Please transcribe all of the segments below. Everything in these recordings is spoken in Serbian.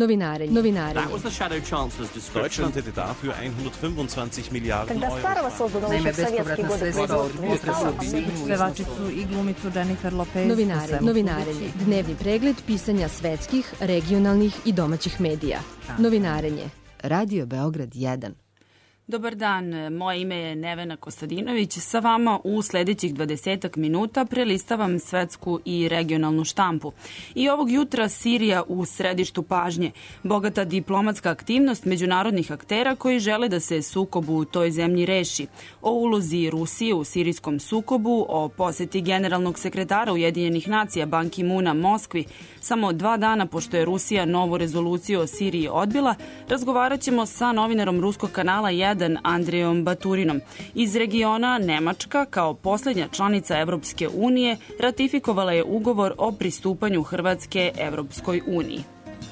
Novinarenje. Deutschland hätte dafür 125 Milijarden Euro. Naime, bespovratna sredstva od pevačicu i glumicu Jennifer Lopez. Novinarenje. Dnevni pregled pisanja svetskih, regionalnih i domaćih medija. Novinarenje. Radio Beograd 1. Dobar dan, moje ime je Nevena Kostadinović. Sa vama u sledećih 20 minuta prelistavam svetsku i regionalnu štampu. I ovog jutra Sirija u središtu pažnje. Bogata diplomatska aktivnost međunarodnih aktera koji žele da se sukob u toj zemlji reši. O ulozi Rusije u sirijskom sukobu, o poseti generalnog sekretara Ujedinjenih nacija Ban Ki-muna Moskvi, samo 2 dana pošto je Rusija novu rezoluciju o Siriji odbila, razgovarat ćemo sa novinarom ruskog kanala 1 Andrejom Baturinom. Iz regiona Nemačka, kao poslednja članica Evropske unije, ratifikovala je ugovor o pristupanju Hrvatske Evropskoj uniji.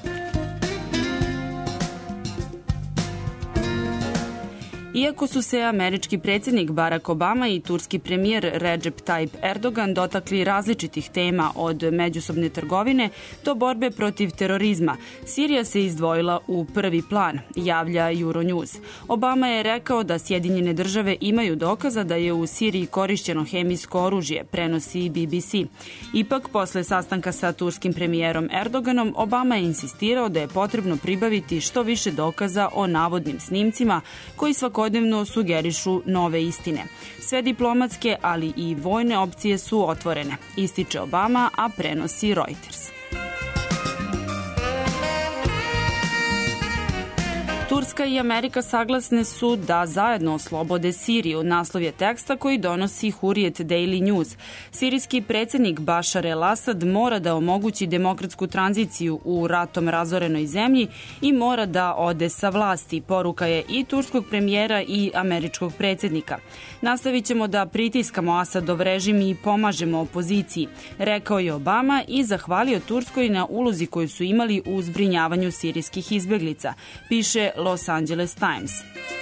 Iako su se američki predsjednik Barack Obama i turski premijer Recep Tayyip Erdogan dotakli različitih tema od međusobne trgovine do borbe protiv terorizma, Sirija se izdvojila u prvi plan, javlja Euronews. Obama je rekao da Sjedinjene države imaju dokaza da je u Siriji korišćeno hemijsko oružje, prenosi BBC. Ipak, posle sastanka sa turskim premijerom Erdoganom, Obama je insistirao da je potrebno pribaviti što više dokaza o navodnim snimcima koji svakodnevno sugerišu nove istine. Sve diplomatske, ali i vojne opcije su otvorene, ističe Obama, a prenosi Reuters. Turska i Amerika saglasne su da zajedno oslobode Siriju, naslov je teksta koji donosi Hurriyet Daily News. Sirijski predsjednik Bashar el-Assad mora da omogući demokratsku tranziciju u ratom razorenoj zemlji i mora da ode sa vlasti, poruka je i turskog premijera i američkog predsjednika. Nastavit ćemo da pritiskamo Asadov režim i pomažemo opoziciji, rekao je Obama i zahvalio Turskoj na ulozi koju su imali u zbrinjavanju sirijskih izbeglica, piše Los Angeles Times.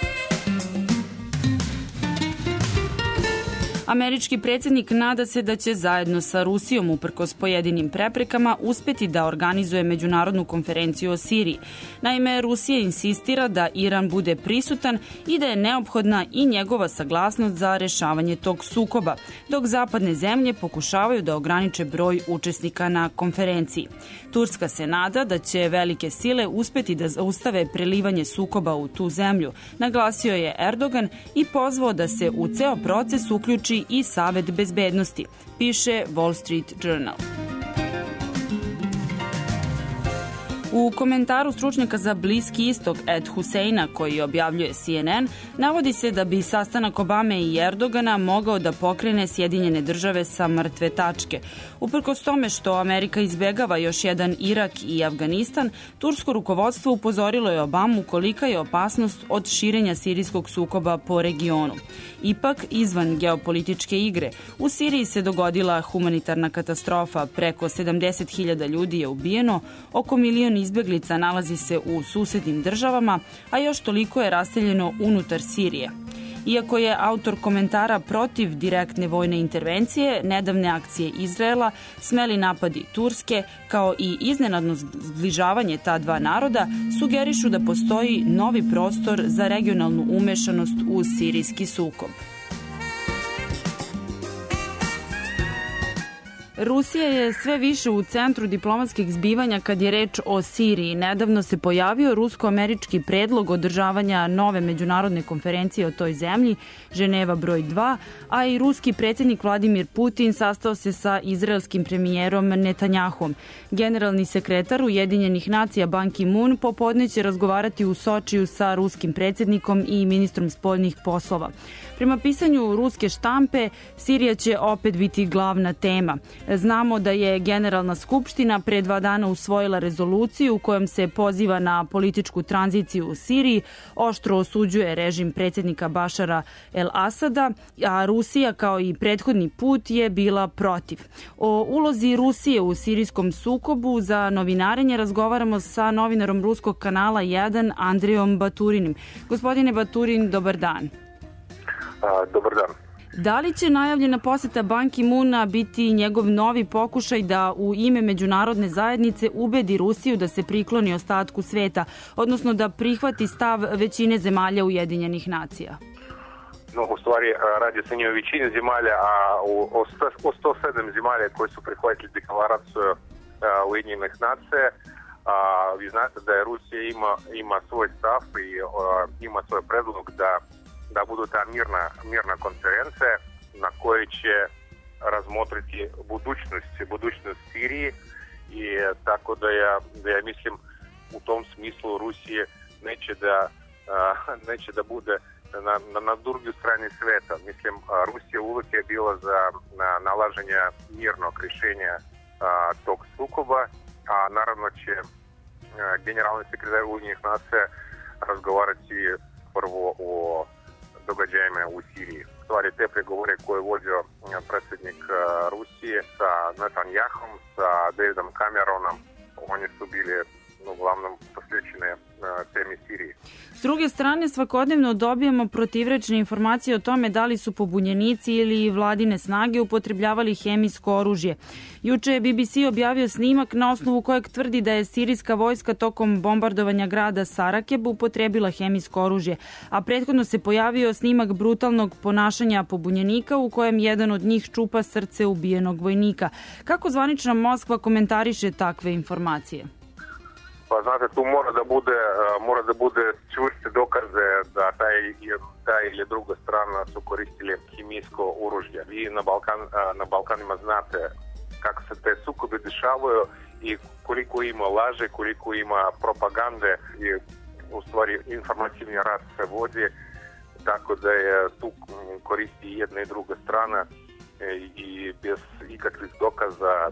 Američki predsjednik nada se da će zajedno sa Rusijom, uprkos pojedinim preprekama, uspeti da organizuje međunarodnu konferenciju o Siriji. Naime, Rusija insistira da Iran bude prisutan i da je neophodna i njegova saglasnost za rešavanje tog sukoba, dok zapadne zemlje pokušavaju da ograniče broj učesnika na konferenciji. Turska se nada da će velike sile uspeti da zaustave prelivanje sukoba u tu zemlju, naglasio je Erdogan i pozvao da se u ceo proces uključi i Savet bezbednosti, piše Wall Street Journal. U komentaru stručnjaka za Bliski istok Ed Huseina, koji objavljuje CNN, navodi se da bi sastanak Obame i Erdogana mogao da pokrene Sjedinjene države sa mrtve tačke. Uprkos tome što Amerika izbegava još jedan Irak i Afganistan, tursko rukovodstvo upozorilo je Obamu kolika je opasnost od širenja sirijskog sukoba po regionu. Ipak, izvan geopolitičke igre, u Siriji se dogodila humanitarna katastrofa, preko 70.000 ljudi je ubijeno, oko 1 milion izbeglica nalazi se u susednim državama, a još toliko je raseljeno unutar Sirije. Iako je autor komentara protiv direktne vojne intervencije, nedavne akcije Izraela, smeli napadi Turske, kao i iznenadno zbližavanje ta dva naroda, sugerišu da postoji novi prostor za regionalnu umešanost u sirijski sukob. Rusija je sve više u centru diplomatskih zbivanja kad je reč o Siriji. Nedavno se pojavio rusko-američki predlog održavanja nove međunarodne konferencije o toj zemlji, Ženeva broj 2, a i ruski predsjednik Vladimir Putin sastao se sa izraelskim premijerom Netanjahom. Generalni sekretar Ujedinjenih nacija Ban Ki-mun popodne će razgovarati u Sočiju sa ruskim predsjednikom i ministrom spoljnih poslova. Prema pisanju ruske štampe, Sirija će opet biti glavna tema. Znamo da je Generalna skupština pre 2 dana usvojila rezoluciju u kojom se poziva na političku tranziciju u Siriji, oštro osuđuje režim predsjednika Bašara el-Asada, a Rusija kao i prethodni put je bila protiv. O ulozi Rusije u sirijskom sukobu za novinarenje razgovaramo sa novinarom ruskog kanala 1 Andrejom Baturinim. Gospodine Baturin, dobar dan. Dobar dan. Da li će najavljena poseta Ban Ki-moona biti njegov novi pokušaj da u ime međunarodne zajednice ubedi Rusiju da se prikloni ostatku sveta, odnosno da prihvati stav većine zemalja Ujedinjenih nacija? No, u stvari radi se nije o većini zemalja, a o 107 zemalja koji su prihvatili deklaraciju Ujedinjenih nacija. Vi znate da je Rusija ima svoj stav i ima svoj predlog da budu ta mirna konferencija na kojoj će razmotriti budućnost Siriji i tako da ja mislim u tom smislu Rusije neće da bude na drugoj strani sveta. Mislim, Rusija uvijek je bila za nalaženje mirnog rješenja tog sukoba, a naravno će generalni sekretar Ujedinjenih nacija razgovarati prvo o događajima u Siriji. U stvari te pregovore koje je vodio predsjednik Rusije sa Netanyahom, sa Davidom Cameronom, oni su bili uglavnom posvećene temi Siriji. S druge strane, svakodnevno dobijamo protivrečne informacije o tome da li su pobunjenici ili vladine snage upotrebljavali hemijsko oružje. Juče je BBC objavio snimak na osnovu kojeg tvrdi da je sirijska vojska tokom bombardovanja grada Sarakeb upotrebila hemijsko oružje, a prethodno se pojavio snimak brutalnog ponašanja pobunjenika u kojem jedan od njih čupa srce ubijenog vojnika. Kako zvanična Moskva komentariše takve informacije? Pa znate, tu mora da bude čvrste dokaze da ta ili druga strana su koristili hemijsko oružje. Vi na Balkanima znate kako se te sukobe dešavaju i koliko ima laže, koliko ima propagande i u stvari informativni rad se vodi, tako da je tu koristi jedna i druga strana i bez ikakvih dokaza,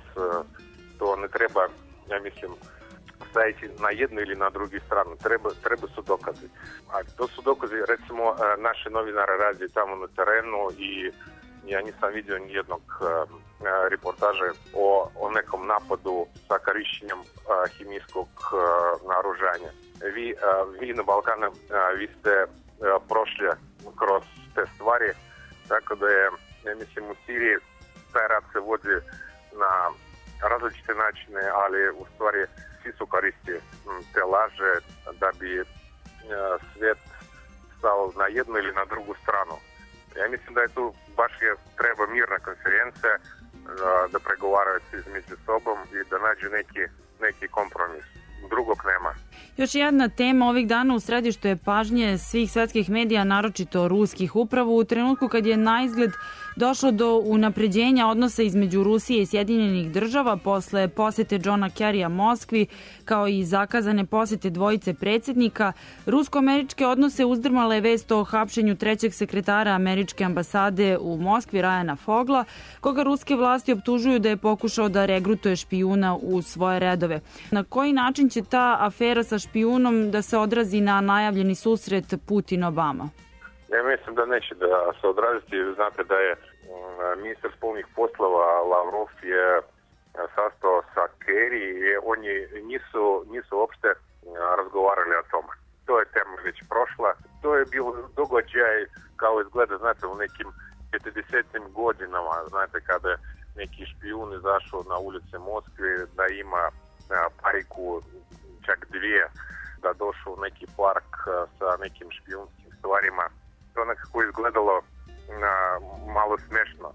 to ne treba, ja mislim, staviti na jednu ili na drugu stranu. Treba su dokazi. A to su dokazi, recimo, naši novinari radi tamo na terenu i ja nisam vidio nijednog reportaže o nekom napadu sa korištenjem hemijskog naoružanja. Vi na Balkanu, vi ste prošli kroz te stvari, tako da je, ja mislim, u Siriji taj rad se vodi na različite načine, ali u stvari svi su koristili te laže da bi svijet stao na jednu ili na drugu stranu. Ja mislim da je tu baš treba mirna konferencija da pregovaraju između sobom i da nađu neki kompromis. Drugog nema. Još jedna tema ovih dana u središtu je pažnje svih svetskih medija, naročito ruskih, upravo u trenutku kad je naizgled došlo do unapređenja odnosa između Rusije i Sjedinjenih država posle posete Johna Kerrya Moskvi, kao i zakazane posete dvojice predsjednika. Rusko-američke odnose uzdrmala je vest o hapšenju trećeg sekretara američke ambasade u Moskvi, Ryana Fogla, koga ruske vlasti optužuju da je pokušao da regrutuje špijuna u svoje redove. Na koji način će ta afera sa špijunom da se odrazi na najavljeni susret Putin-Obama? Ja mislim da neće da se odraziti. Znate da je ministar spoljnih poslova Lavrov je sastao sa Kerry i oni nisu uopšte razgovarali o tome. To je tema već prošla. To je bio događaj kao izgleda, znate, u nekim 50. godinama, znate, kada neki špijun izašao na ulice Moskve da ima pariku čak dvije, da došao u neki park sa nekim špijunskim stvarima. To nekako izgledalo malo smešno.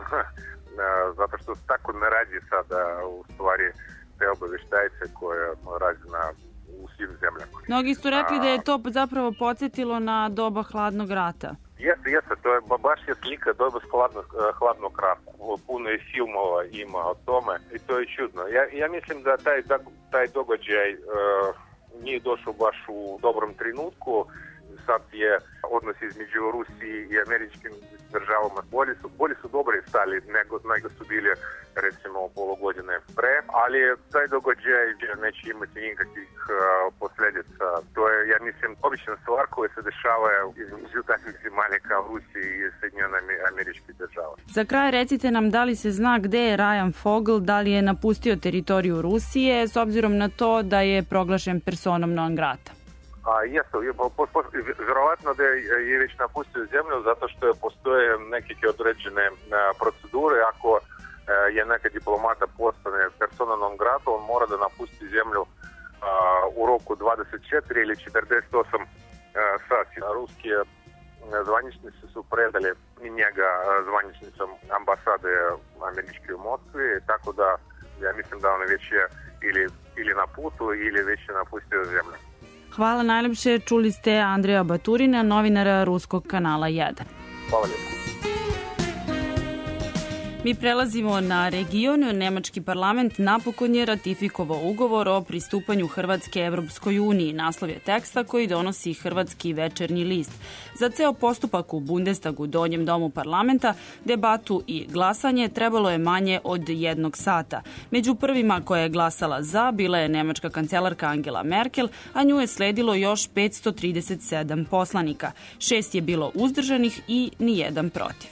Zato što tako ne radi sada u stvari te obavještajce koje radi u svim zemljama. Mnogi su rekli da je to zapravo podsjetilo na doba hladnog rata. Jeste, to je baš je slika doba hladnog rata. Puno je filmova ima o tome i to je čudno. Ja mislim da taj događaj nije došao baš u dobrom trenutku. Sad je odnos između Rusiji i američkim državama bolje su dobri stali nego su bili recimo pola godine pre, ali taj događaj neće imati nikakvih posljedica. To je, ja mislim, obična stvar koja se dešava između takvih zemalja kao Rusiji i Sjedinjenih američkih država. Za kraj recite nam da li se zna gde je Ryan Fogel, da li je napustio teritoriju Rusije s obzirom na to da je proglašen personom non grata? Vjerovatno da je već napustio zemlju zato što postoje neke određene procedure. Ako je neka diplomata postane persona non grata, on mora da napusti zemlju u roku 24 ili 48 sati. Ruski zvaničnici su predali njega zvaničnicom ambasade američke u Moskvi, tako da ja mislim da on već je ili na putu ili već je napustio zemlju. Hvala najlepše. Čuli ste Andreja Baturina, novinara Ruskog kanala 1. Hvala lijepo. Mi prelazimo na region. Nemački parlament napokon je ratifikovao ugovor o pristupanju Hrvatske Evropskoj uniji. Naslov je teksta koji donosi Hrvatski večernji list. Za ceo postupak u Bundestagu, donjem domu parlamenta, debatu i glasanje trebalo je manje od 1 sata. Među prvima koja je glasala za bila je nemačka kancelarka Angela Merkel, a nju je sledilo još 537 poslanika. 6 je bilo uzdržanih i nijedan protiv.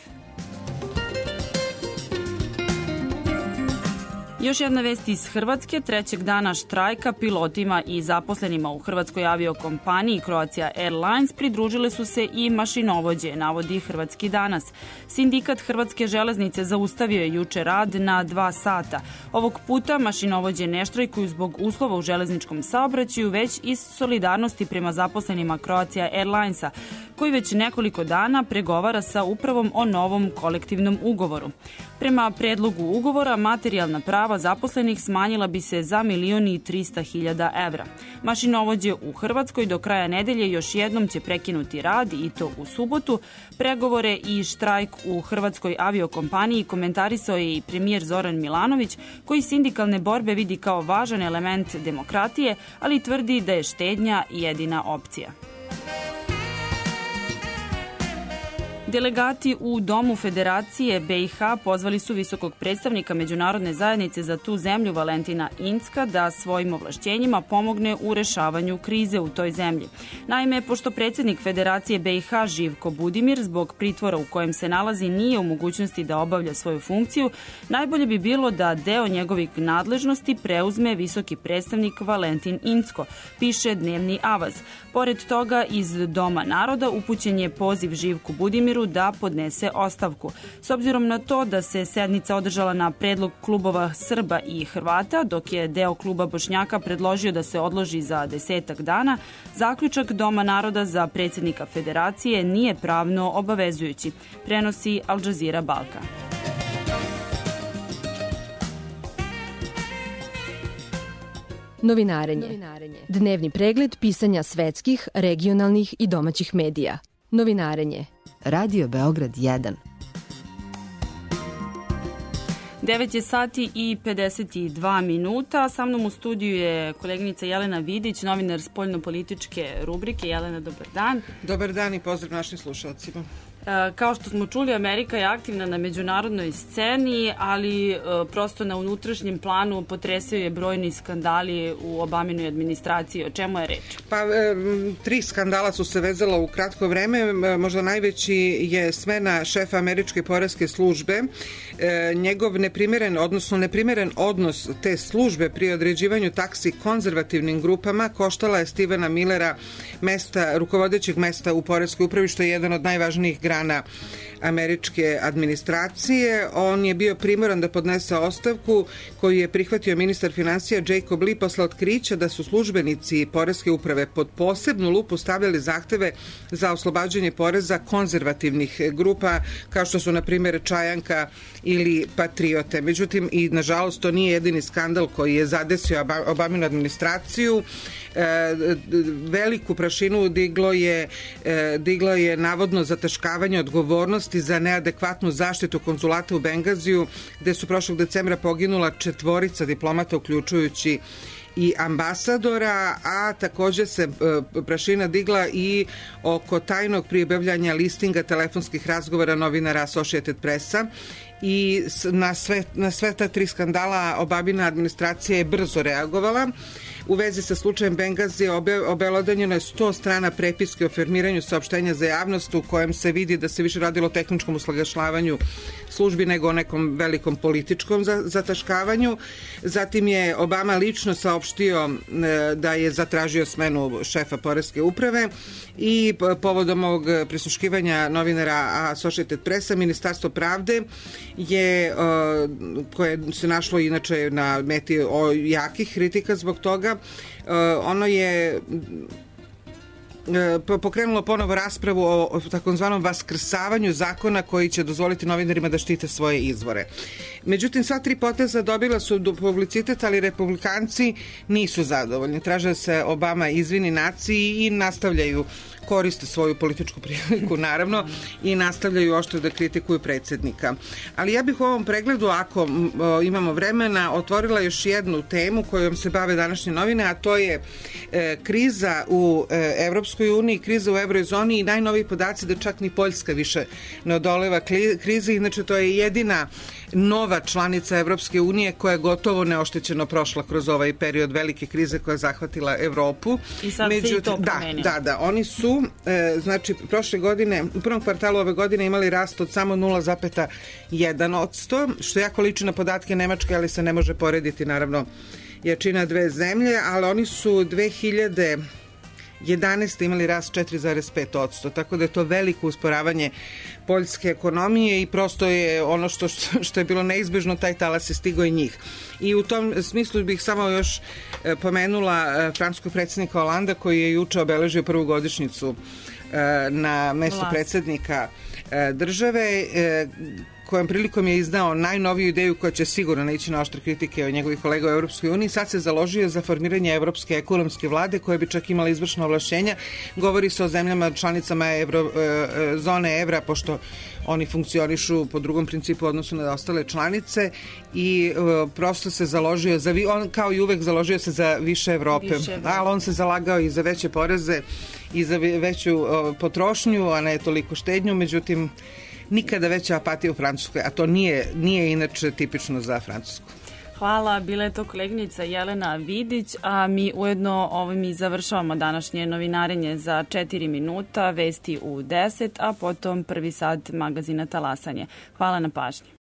Još jedna vest iz Hrvatske. 3. dana štrajka pilotima i zaposlenima u hrvatskoj aviokompaniji Croatia Airlines pridružile su se i mašinovođe, navodi Hrvatski danas. Sindikat Hrvatske železnice zaustavio je juče rad na 2 sata. Ovog puta mašinovođe ne štrajkuju zbog uslova u železničkom saobraćaju, već iz solidarnosti prema zaposlenima Croatia Airlinesa, koji već nekoliko dana pregovara sa upravom o novom kolektivnom ugovoru. Prema predlogu ugovora, materijalna prava zaposlenih smanjila bi se za 1.300.000 evra. Mašinovođe u Hrvatskoj do kraja nedelje još jednom će prekinuti rad, i to u subotu. Pregovore i štrajk u hrvatskoj aviokompaniji komentarisao je i premijer Zoran Milanović, koji sindikalne borbe vidi kao važan element demokratije, ali tvrdi da je štednja jedina opcija. Delegati u Domu Federacije BiH pozvali su visokog predstavnika međunarodne zajednice za tu zemlju Valentina Incka da svojim ovlašćenjima pomogne u rešavanju krize u toj zemlji. Naime, pošto predsjednik Federacije BiH Živko Budimir zbog pritvora u kojem se nalazi nije u mogućnosti da obavlja svoju funkciju, najbolje bi bilo da deo njegovih nadležnosti preuzme visoki predstavnik Valentin Incko, piše Dnevni Avaz. Pored toga, iz Doma naroda upućen je poziv Živku Budimiru da podnese ostavku. S obzirom na to da se sednica održala na predlog klubova Srba i Hrvata, dok je deo kluba Bošnjaka predložio da se odloži za 10 dana, zaključak Doma naroda za predsjednika Federacije nije pravno obavezujući, prenosi Al Jazeera Balka. Novinarenje. Dnevni pregled pisanja svetskih, regionalnih i domaćih medija. Novinarenje. Radio Beograd 1. 9 je sati i 52 minuta. Sa mnom u studiju je koleginica Jelena Vidić, novinar spoljnopolitičke rubrike. Jelena, dobar dan. Dobar dan i pozdrav našim slušalcima. Kao što smo čuli, Amerika je aktivna na međunarodnoj sceni, ali prosto na unutrašnjem planu potresaju je brojni skandali u Obaminoj administraciji. O čemu je reč? Pa, 3 skandala su se vezala u kratko vreme. Možda najveći je smena šefa američke poreske službe. Njegov neprimeren odnos te službe pri određivanju taksi konzervativnim grupama koštala je Stevena Millera rukovodećeg mesta u poreskoj upravi, što je jedan od najvažnijih grana američke administracije. On je bio primoran da podnese ostavku koju je prihvatio ministar finansija Jacob Lee posle otkrića da su službenici poreske uprave pod posebnu lupu stavljali zahteve za oslobađanje poreza konzervativnih grupa, kao što su na primjer Čajanka ili Patriote. Međutim, i nažalost to nije jedini skandal koji je zadesio Obaminu administraciju. Veliku prašinu diglo je navodno zataškavanje odgovornosti za neadekvatnu zaštitu konzulata u Bengaziju, gde su prošlog decembra poginula 4 diplomata, uključujući i ambasadora, a takođe se prašina digla i oko tajnog pribavljanja listinga telefonskih razgovora novinara Associated Pressa. I na sve ta 3 skandala Obamina administracija je brzo reagovala. U vezi sa slučajem Bengazi obelodanjeno je 100 strana prepiske o formiranju saopštenja za javnost u kojem se vidi da se više radilo o tehničkom uslaglašavanju službi nego o nekom velikom političkom zataškavanju. Zatim je Obama lično saopštio da je zatražio smenu šefa poreske uprave i povodom ovog prisluškivanja novinara Associated Pressa, Ministarstvo pravde je, koje se našlo inače na meti jakih kritika zbog toga, ono je pokrenulo ponovo raspravu o takozvanom vaskrsavanju zakona koji će dozvoliti novinarima da štite svoje izvore. Međutim, sva tri poteza dobila su publicitet, ali republikanci nisu zadovoljni. Traže da se Obama izvini naciji i nastavljaju, koriste svoju političku priliku, naravno, i nastavljaju oštro da kritikuju predsjednika. Ali ja bih u ovom pregledu, ako imamo vremena, otvorila još jednu temu kojom se bave današnje novine, a to je kriza u Evropskoj uniji, kriza u eurozoni i najnoviji podaci da čak ni Poljska više ne odoleva krizi. Inače, to je jedina nova članica Evropske unije koja je gotovo neoštećeno prošla kroz ovaj period velike krize koja je zahvatila Evropu. I sad se i to promenilo. Da, oni su, znači, prošle godine, u prvom kvartalu ove godine imali rast od samo 0,1%, što jako liči na podatke Nemačke, ali se ne može porediti, naravno, jačina dve zemlje, ali oni su 2011. imali rast 4,5%, tako da je to veliko usporavanje poljske ekonomije i prosto je ono što je bilo neizbežno, taj talas je stigao i njih. I u tom smislu bih samo još pomenula francuskog predsjednika Holanda koji je juče obeležio prvu godišnjicu na mestu predsjednika države, kojom prilikom je izdao najnoviju ideju koja će sigurno naići na oštre kritike od njegovih kolega u Europskoj uniji. Sad se založio za formiranje Evropske ekonomske vlade koja bi čak imala izvršna ovlašćenja. Govori se o zemljama članicama zone evra, pošto oni funkcionišu po drugom principu u odnosu na ostale članice i prosto se založio, on kao i uvek založio se za više Evrope, ali on se zalagao i za veće poreze i za veću potrošnju, a ne toliko štednju, međutim nikada veća apatija u Francuskoj, a to nije inače tipično za Francusku. Hvala, bila je to koleginica Jelena Vidić, a mi ujedno ovim i završavamo današnje novinarenje za 4 minuta, vesti u 10, a potom prvi sat magazina Talasanje. Hvala na pažnji.